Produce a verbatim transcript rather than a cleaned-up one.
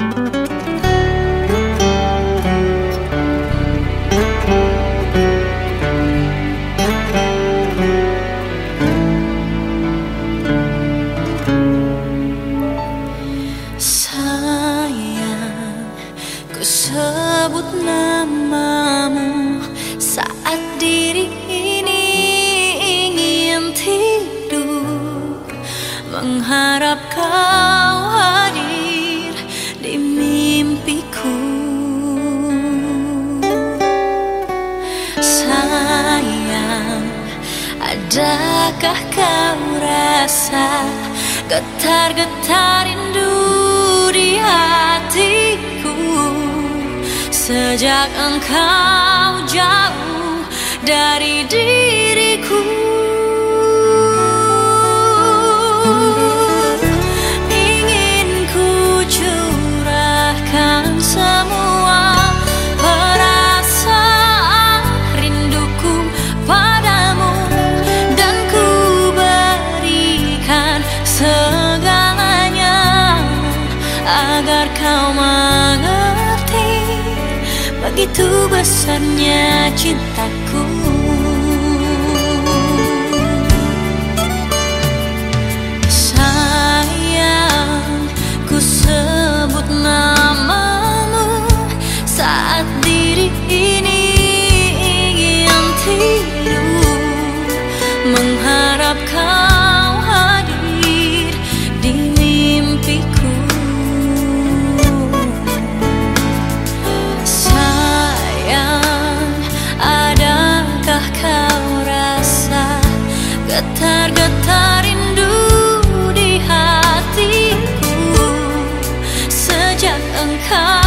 Sebut namamu saat diri ini ingin tidur, mengharap kau hadir di mimpiku. Sayang, adakah kau rasa getar-getar rindu di hatiku sejak engkau jauh dari diriku? Ingin ku curahkan semua perasaan rinduku padamu, dan ku berikan segalanya agar kau mengerti begitu besarnya cintaku. Sayang, ku sebut namamu saat diri ini ingin tidur, mengharap kau hadir di mimpiku. Getar-getar rindu di hatiku sejak engkau